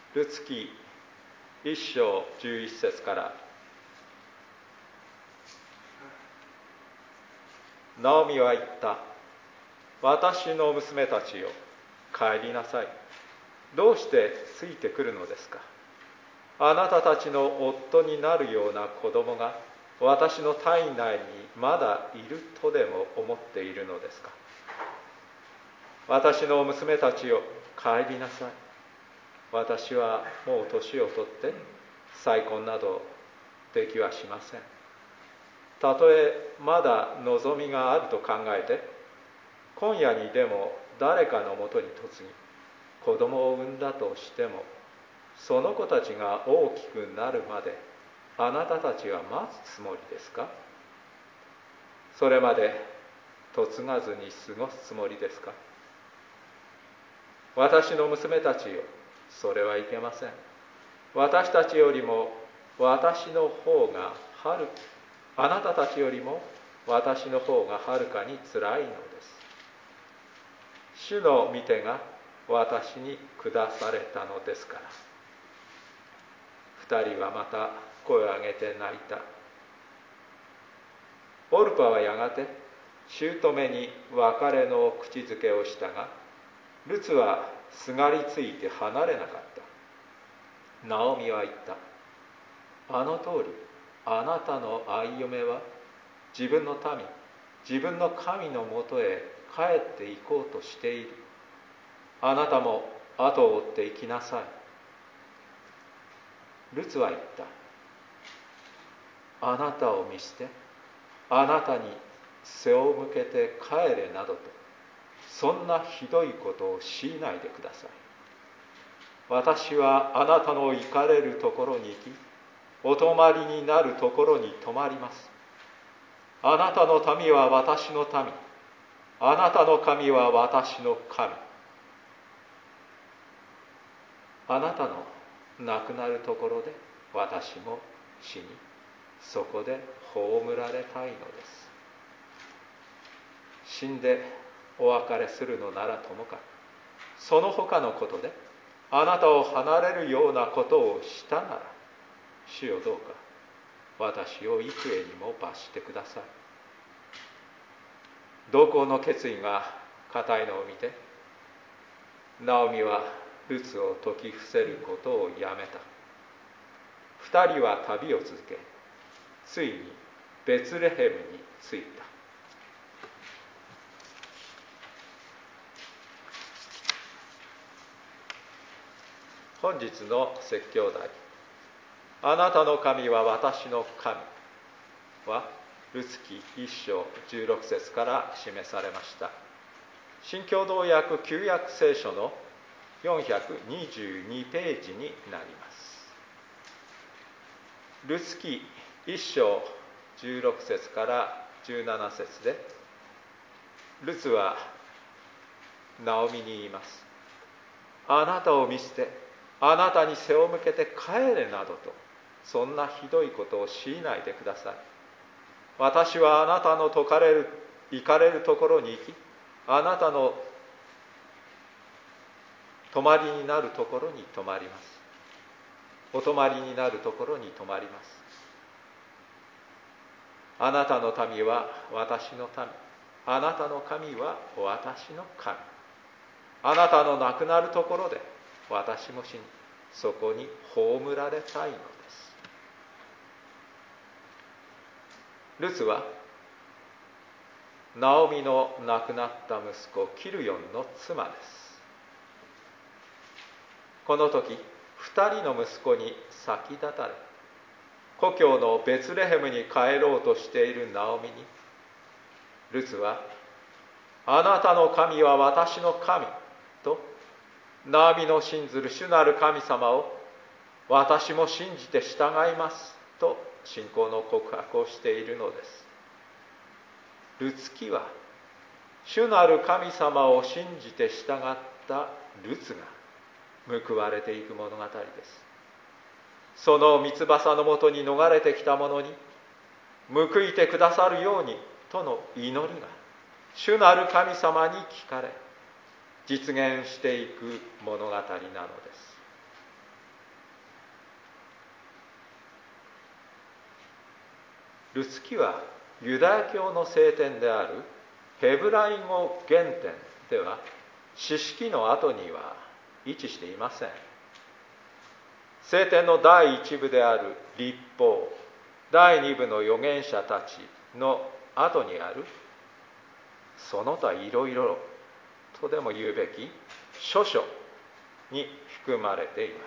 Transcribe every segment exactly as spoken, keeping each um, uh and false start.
ルツ記一章十一節から。ナオミは言った。私の娘たちよ、帰りなさい。どうしてついてくるのですか。あなたたちの夫になるような子供が私の体内にまだいるとでも思っているのですか。私の娘たちよ、帰りなさい。私はもう年を取って再婚などできはしません。たとえまだ望みがあると考えて、今夜にでも誰かのもとに嫁ぎ、子供を産んだとしても、その子たちが大きくなるまであなたたちは待つつもりですか。それまで嫁がずに過ごすつもりですか。私の娘たちよ、それはいけません。私たちよりも私の方がはるあなたたちよりも私の方がはるかにつらいのです。主の御手が私に下されたのですから。二人はまた声を上げて泣いた。オルパはやがて姑に別れの口づけをしたが、ルツはすがりついて離れなかった。ナオミは言った。あの通り、あなたの愛嫁は自分の民、自分の神のもとへ帰って行こうとしている。あなたも後を追って行きなさい。ルツは言った。あなたを見捨て、あなたに背を向けて帰れなどと、そんなひどいことを強いないでください。私はあなたの行かれるところに行き、お泊まりになるところに泊まります。あなたの民は私の民、あなたの神は私の神。あなたの亡くなるところで私も死に、そこで葬られたいのです。死んでお別れするのならともかく、その他のことであなたを離れるようなことをしたなら、主よどうか私を幾重にも罰してください。同行の決意が固いのを見て、ナオミはルツを説き伏せることをやめた。二人は旅を続け、ついにベツレヘムに着いた。本日の説教題、あなたの神は私の神はルツ記一章十六節から示されました。新共同訳旧約聖書のよんひゃくにじゅうにページになります。ルツ記一章十六節から十七節で、ルツはナオミに言います。あなたを見捨て、あなたに背を向けて帰れなどと、そんなひどいことを強いないでください。私はあなたの説かれる行かれるところに行き、あなたの泊まりになるところに泊まります。お泊まりになるところに泊まります。あなたの民は私の民、あなたの神は私の神。あなたの亡くなるところで私も死に、そこに葬られたいのです。ルツはナオミの亡くなった息子キルヨンの妻です。この時、二人の息子に先立たれ、故郷のベツレヘムに帰ろうとしているナオミに、ルツは、あなたの神は私の神と、ナオミの信ずる主なる神様を私も信じて従いますと信仰の告白をしているのです。ルツ記は主なる神様を信じて従ったルツが報われていく物語です。その三翼のもとに逃れてきた者に報いてくださるようにとの祈りが主なる神様に聞かれ実現していく物語なのです。 ルツキはユダヤ教の聖典であるヘブライ語原典では四式の後には位置していません。聖典の第一部である律法、第二部の預言者たちの後にあるその他いろいろとでも言うべき諸書に含まれています。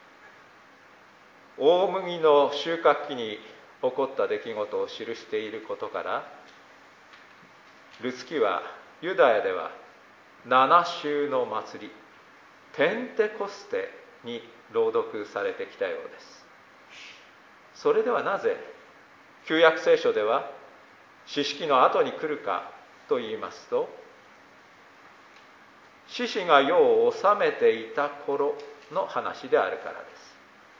大麦の収穫期に起こった出来事を記していることから、ルツキはユダヤでは七週の祭り、ペンテコステに朗読されてきたようです。それではなぜ旧約聖書では四式の後に来るかと言いますと、獅子が世を治めていた頃の話であるからです。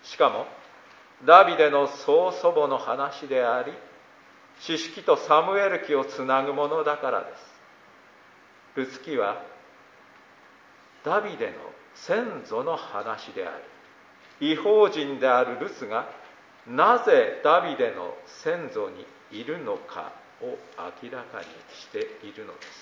しかもダビデの曽祖母の話であり、四式とサムエル記をつなぐものだからです。ルツキはダビデの先祖の話であり、異邦人であるルツがなぜダビデの先祖にいるのかを明らかにしているのです。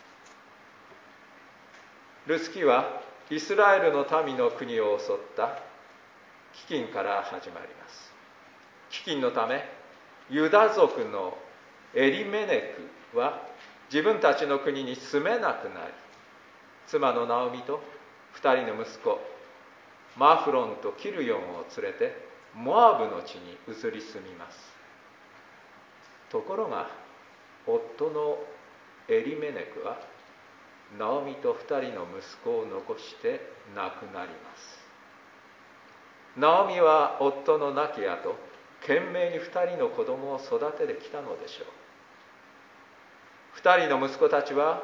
ルツキはイスラエルの民の国を襲った飢饉から始まります。飢饉のためユダ族のエリメネクは自分たちの国に住めなくなり、妻のナオミと二人の息子マフロンとキルヨンを連れてモアブの地に移り住みます。ところが夫のエリメネクはナオミと二人の息子を残して亡くなります。ナオミは夫の亡き後、懸命に二人の子供を育ててきたのでしょう。二人の息子たちは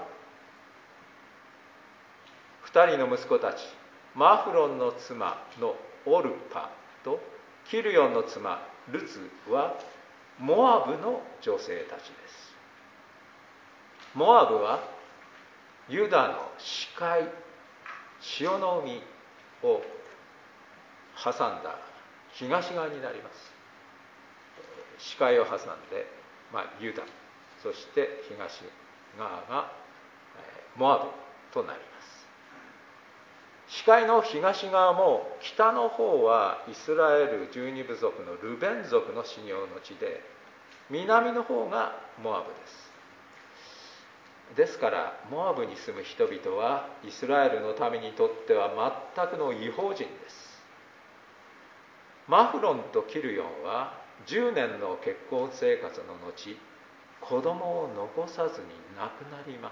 二人の息子たちマフロンの妻のオルパとキルヨンの妻ルツはモアブの女性たちです。モアブはユダの支配潮の海を挟んだ東側になります。支配を挟んで、まあ、ユダ、そして東側がモアブとなります。支配の東側も北の方はイスラエル十二部族のルベン族の信仰の地で、南の方がモアブです。ですからモアブに住む人々はイスラエルの民にとっては全くの異邦人です。マフロンとキルヨンはじゅうねんの結婚生活の後、子供を残さずに亡くなります。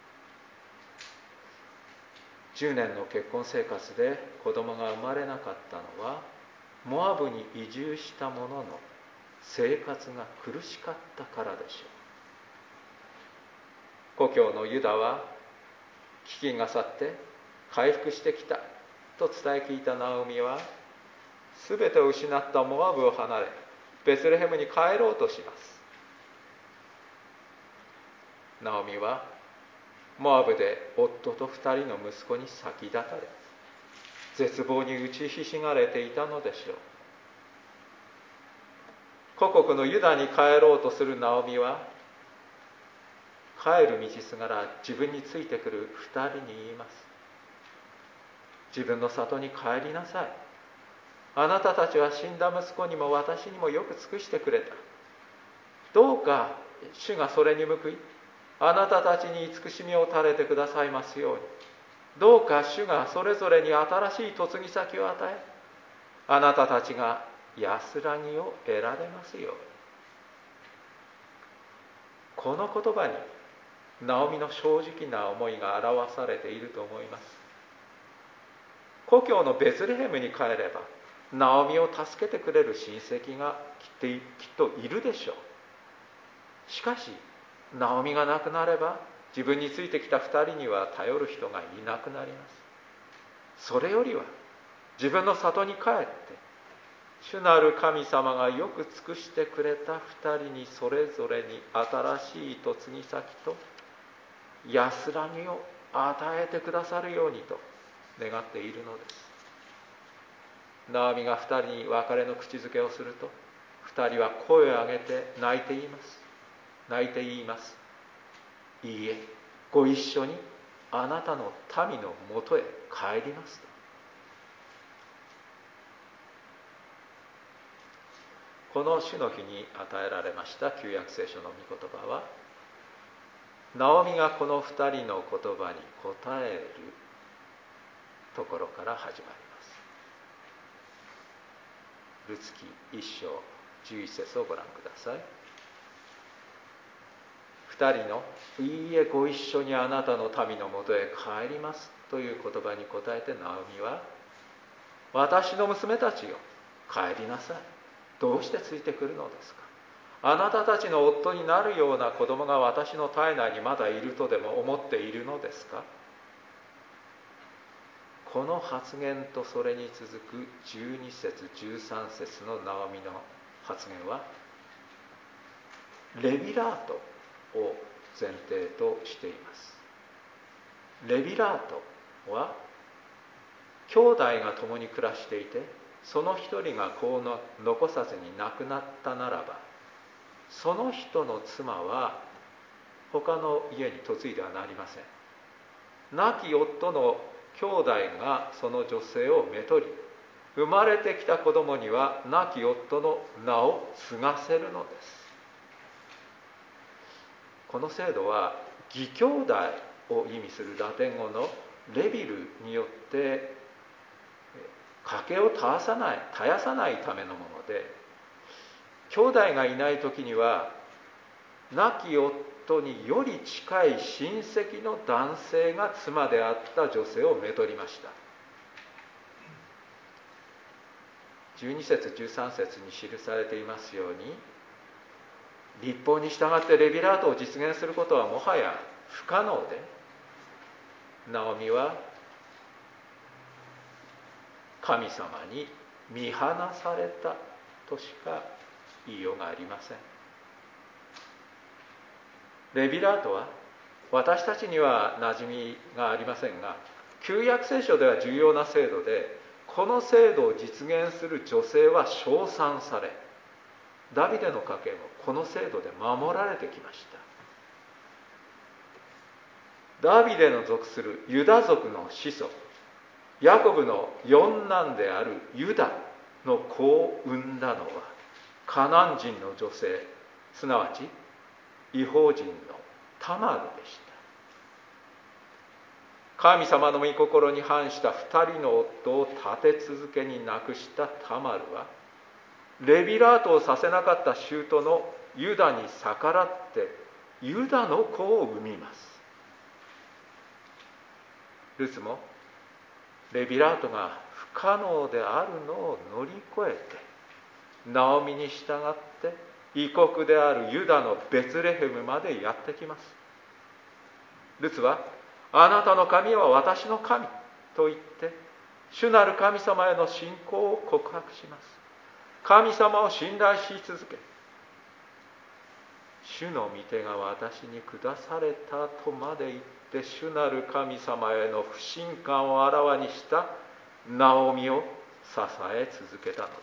じゅうねんの結婚生活で子供が生まれなかったのは、モアブに移住した者の生活が苦しかったからでしょう。故郷のユダは飢饉が去って回復してきたと伝え聞いたナオミは、すべてを失ったモアブを離れベツレヘムに帰ろうとします。ナオミはモアブで夫と二人の息子に先立たれ、絶望に打ちひしがれていたのでしょう。故国のユダに帰ろうとするナオミは、帰る道すがら自分についてくる二人に言います。自分の里に帰りなさい。あなたたちは死んだ息子にも私にもよく尽くしてくれた。どうか主がそれに報い、あなたたちに慈しみを垂れてくださいますように。どうか主がそれぞれに新しい嫁ぎ先を与え、あなたたちが安らぎを得られますように。この言葉にナオミの正直な思いが表されていると思います。故郷のベツレヘムに帰ればナオミを助けてくれる親戚がきっといるでしょう。しかしナオミが亡くなれば自分についてきた二人には頼る人がいなくなります。それよりは自分の里に帰って主なる神様がよく尽くしてくれた二人にそれぞれに新しい嫁ぎ先と安らぎを与えてくださるようにと願っているのです。ナオミが二人に別れの口づけをすると、 二人は声を上げて泣いて言います泣いて言いますいいえ、ご一緒にあなたの民のもとへ帰りますと。この主の日に与えられました旧約聖書の御言葉は、ナオミがこの二人の言葉に答えるところから始まります。ルツキ一章十一節をご覧ください。二人のいいえ、ご一緒にあなたの民のもとへ帰りますという言葉に答えて、ナオミは、私の娘たちよ、帰りなさい。どうしてついてくるのですか。あなたたちの夫になるような子供が私の体内にまだいるとでも思っているのですか。この発言とそれに続くじゅうに節じゅうさん節のナオミの発言は、レビラートを前提としています。レビラートは兄弟が共に暮らしていて、その一人が子を残さずに亡くなったならば、その人の妻は他の家に嫁いではなりません。亡き夫の兄弟がその女性をめとり、生まれてきた子供には亡き夫の名を継がせるのです。この制度は義兄弟を意味するラテン語のレビルによって家計を絶やさない絶やさないためのもので、兄弟がいない時には亡き夫により近い親戚の男性が妻であった女性をめとりました。じゅうに節じゅうさん節に記されていますように、律法に従ってレビラートを実現することはもはや不可能で、ナオミは神様に見放されたとしか言いようがありません。レビラートは私たちには馴染みがありませんが、旧約聖書では重要な制度で、この制度を実現する女性は称賛され、ダビデの家系もこの制度で守られてきました。ダビデの属するユダ族の始祖、ヤコブの四男であるユダの子を産んだのはカナン人の女性、すなわち異邦人のタマルでした。神様の御心に反した二人の夫を立て続けに亡くしたタマルは、レビラートをさせなかった舅のユダに逆らってユダの子を産みます。ルツもレビラートが不可能であるのを乗り越えて、ナオミに従って異国であるユダのベツレヘムまでやってきます。ルツは、あなたの神は私の神と言って主なる神様への信仰を告白します。神様を信頼し続け、主の御手が私に下されたとまで言って主なる神様への不信感をあらわにしたナオミを支え続けたのです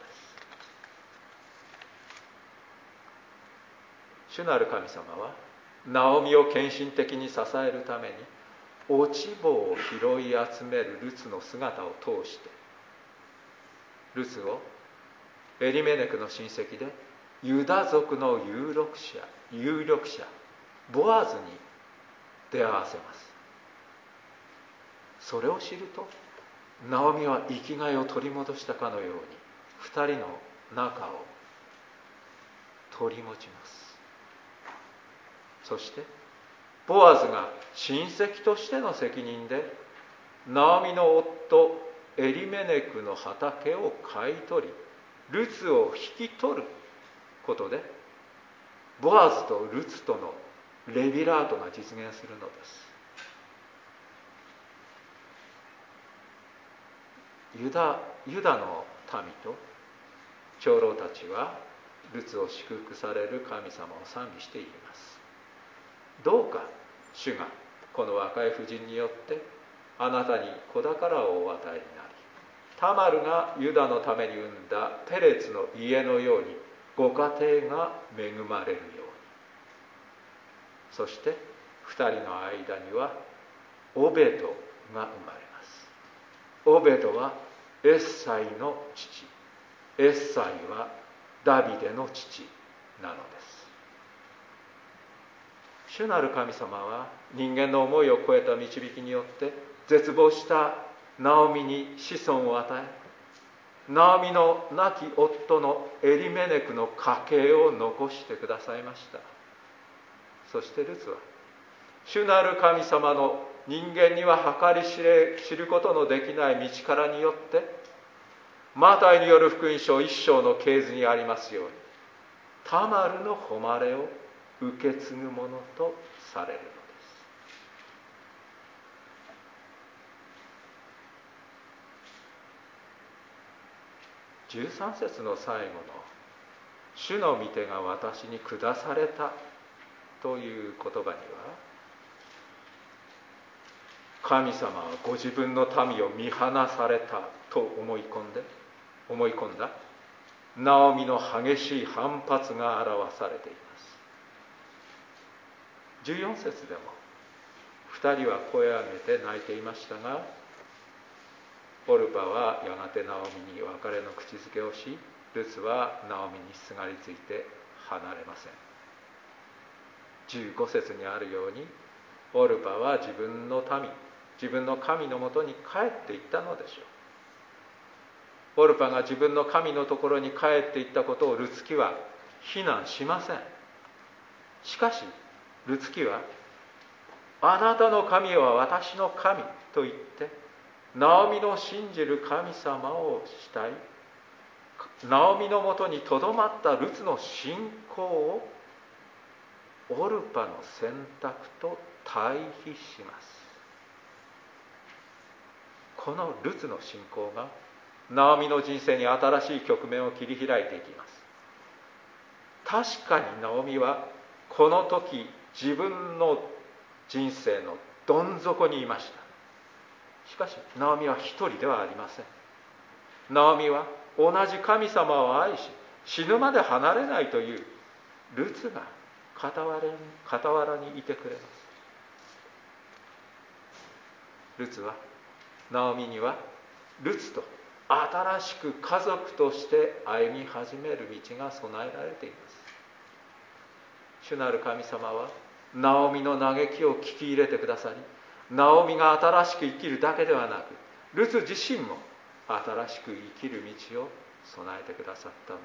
。主なる神様はナオミを献身的に支えるために、落ち穂を拾い集めるルツの姿を通して、ルツをエリメネクの親戚でユダ族の有力者有力者ボアズに出会わせます。それを知ると、ナオミは生きがいを取り戻したかのように二人の仲を取り持ちます。そしてボアズが親戚としての責任でナオミの夫エリメネクの畑を買い取り、ルツを引き取ることで、ボアズとルツとのレビラートが実現するのです。ユダ、ユダの民と長老たちはルツを祝福される神様を賛美しています。どうか主がこの若い婦人によってあなたに子宝をお与えになり、タマルがユダのために産んだペレツの家のようにご家庭が恵まれるように。そして二人の間にはオベドが生まれます。オベドはエッサイの父、エッサイはダビデの父なのです。主なる神様は人間の思いを超えた導きによって絶望したナオミに子孫を与え、ナオミの亡き夫のエリメネクの家系を残してくださいました。そしてルツは主なる神様の人間には計り知れ知ることのできない道からによってマタイによる福音書一章の系図にありますようにタマルの誉れを受け継ぐものとされるのです。じゅうさん節の最後の主の御手が私に下されたという言葉には、神様はご自分の民を見放されたと思い込んで思い込んだナオミの激しい反発が表されています。じゅうよん節でも二人は声を上げて泣いていましたが、オルパはやがてナオミに別れの口づけをし、ルツはナオミにすがりついて離れません。じゅうご節にあるように、オルパは自分の民、自分の神のもとに帰っていったのでしょう。オルパが自分の神のところに帰っていったことをルツキは非難しません。しかしルツキは、あなたの神は私の神と言ってナオミの信じる神様を慕い、ナオミのもとにとどまったルツの信仰をオルパの選択と対比します。このルツの信仰がナオミの人生に新しい局面を切り開いていきます。確かにナオミはこの時自分の人生のどん底にいました。しかしナオミは一人ではありません。ナオミは同じ神様を愛し死ぬまで離れないというルツが傍らに、傍らにいてくれます。ルツはナオミにはルツと新しく家族として歩み始める道が備えられています。主なる神様はナオミの嘆きを聞き入れてくださり、ナオミが新しく生きるだけではなく、ルツ自身も新しく生きる道を備えてくださったのです。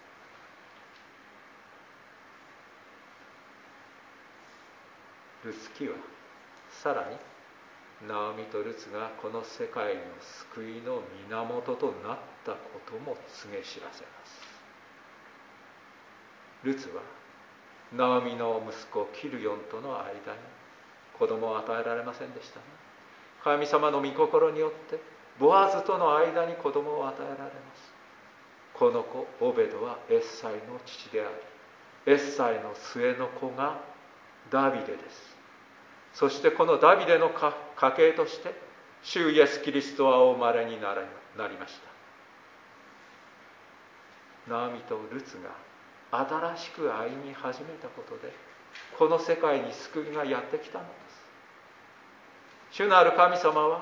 ルツ記はさらにナオミとルツがこの世界の救いの源となったことも告げ知らせます。ルツはナオミの息子キルヨンとの間に子供を与えられませんでしたが、神様の御心によってボアズとの間に子供を与えられます。この子オベドはエッサイの父であり、エッサイの末の子がダビデです。そしてこのダビデの家系として主イエスキリストはお生まれになりました。ナオミとルツが新しく歩み始めたことでこの世界に救いがやってきたのです。主なる神様は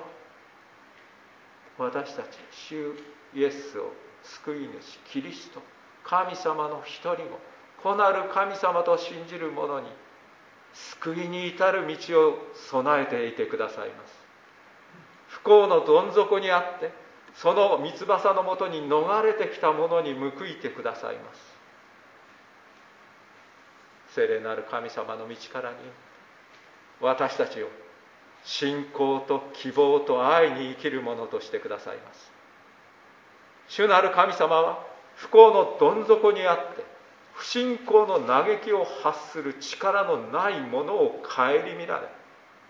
私たち主イエスを救い主キリスト神様の一人も子なる神様と信じる者に救いに至る道を備えていてくださいます。不幸のどん底にあってその三翼のもとに逃れてきた者に報いてくださいます。聖霊なる神様の道からに私たちを信仰と希望と愛に生きる者としてくださいます。主なる神様は不幸のどん底にあって不信仰の嘆きを発する力のないものを顧みられ、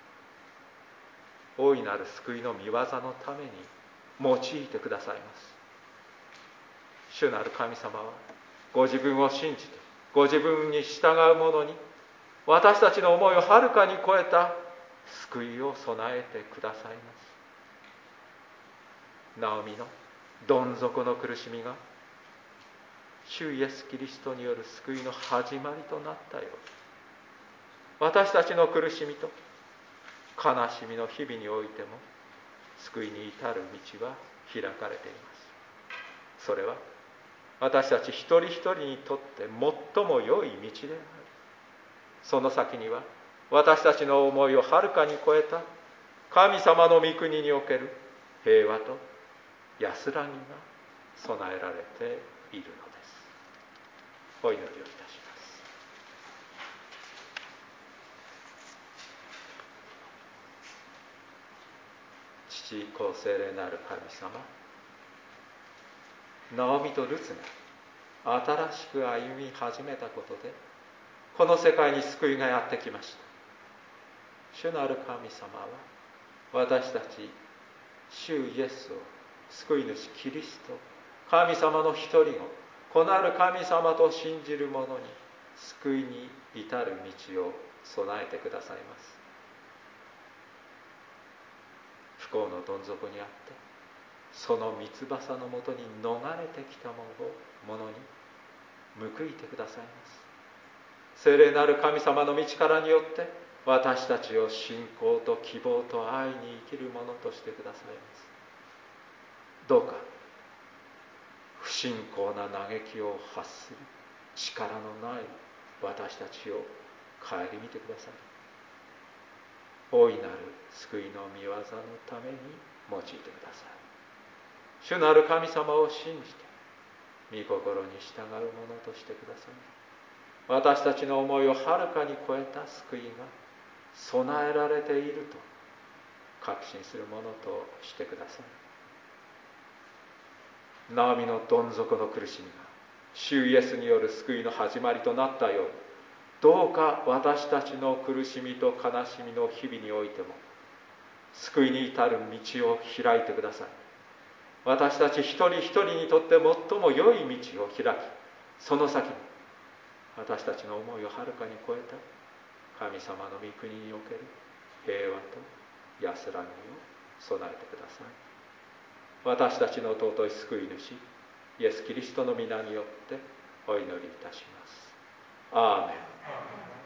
大いなる救いの御業のために用いてくださいます。主なる神様はご自分を信じてご自分に従う者に私たちの思いをはるかに超えた救いを備えてくださいます。ナオミのどん底の苦しみが主イエス・キリストによる救いの始まりとなったように、私たちの苦しみと悲しみの日々においても救いに至る道は開かれています。それは私たち一人一人にとって最も良い道である。その先には私たちの思いをはるかに超えた神様の御国における平和と安らぎが備えられているのです。お祈りをいたします。父子聖霊なる神様、ナオミとルツが新しく歩み始めたことでこの世界に救いがやってきました。主なる神様は私たち主イエスを救い主キリスト神様の一人を子なる神様と信じる者に救いに至る道を備えてくださいます。不幸のどん底にあってその三翼のもとに逃れてきた者をに報いてくださいます。聖霊なる神様の道からによって私たちを信仰と希望と愛に生きる者としてくださいます。どうか不信仰な嘆きを発する力のない私たちを顧みてください。大いなる救いの御業のために用いてください。主なる神様を信じて御心に従う者としてください。私たちの思いをはるかに超えた救いが備えられていると確信するものとしてください。ナオミのどん底の苦しみが主イエスによる救いの始まりとなったように、どうか私たちの苦しみと悲しみの日々においても救いに至る道を開いてください。私たち一人一人にとって最も良い道を開き、その先に私たちの思いをはるかに超えた神様の御国における平和と安らぎを備えてください。私たちの尊い救い主イエス・キリストの皆によってお祈りいたします。アーメン。